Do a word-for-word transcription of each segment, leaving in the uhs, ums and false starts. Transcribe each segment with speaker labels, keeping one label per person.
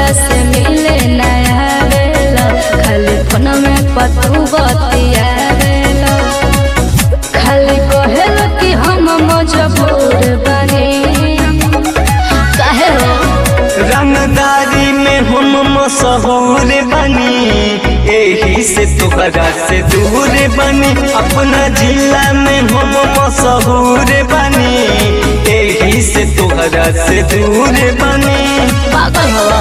Speaker 1: हमरा से मिले नया बेला खाली फोन में पतू बतियावेला खाली कहेला कि हम मजबूर बनी काहे हो
Speaker 2: रंगदारी में हम मशहूर बनी यही से तोहरा से दूर बनी अपना जिला में हम मशहूर बनी यही से तोहरा से दूर बनी
Speaker 1: पागल हवा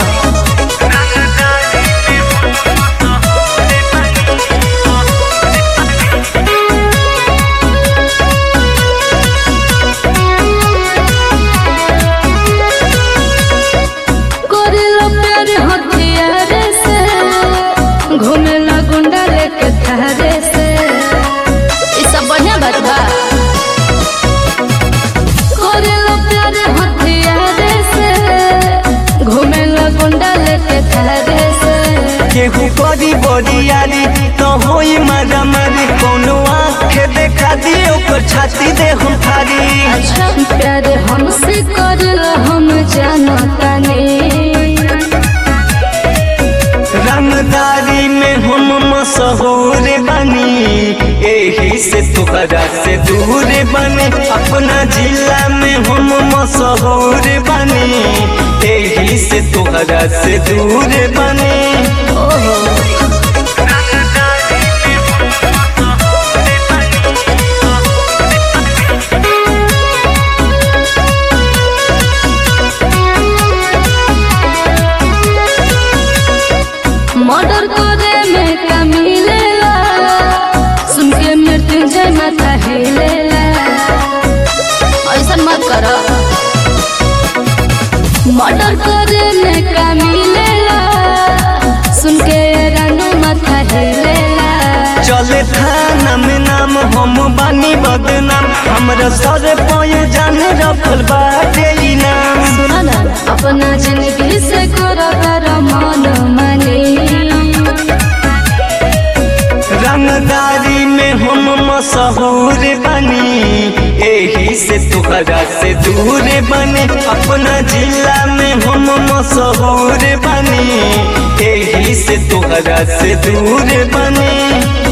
Speaker 1: घूमेला गुंडा लेके थारे से ई सब बढ़िया बात बा करेला प्यारे हथियारे से घूमेला गुंडा लेके थारे से
Speaker 2: केहू करी बरियारी तो होई मारा मारी कोनो आँख देखा दी ओकर छाती दे हम फारी
Speaker 1: अच्छा प्यारे हमसे करेला हम जानतानी
Speaker 2: रंगदारी में हम मशहूर बनी यही से तोहरा से दूर बनी अपना जिला में हम मशहूर बनी यही से तोहरा से दूर बनी
Speaker 1: मर्डर करे में का मिलेला सुन के मृत्युंजय माता हिलेला ऐसा मत कर मर्डर करे में का मिलेला सुन के रानू माता हिलेला
Speaker 2: चले थाना में नाम हम बानी बदनाम हमरा सर पाए जान रखल बाटे ई नाम
Speaker 1: सुना ना अपना जिंदगी से करो कर मन मानी
Speaker 2: रंगदारी में हम मशहूर बनी यही से तोहरा से दूर बने अपना जिला में हम मशहूर बनी यही से तोहरा से दूर बने।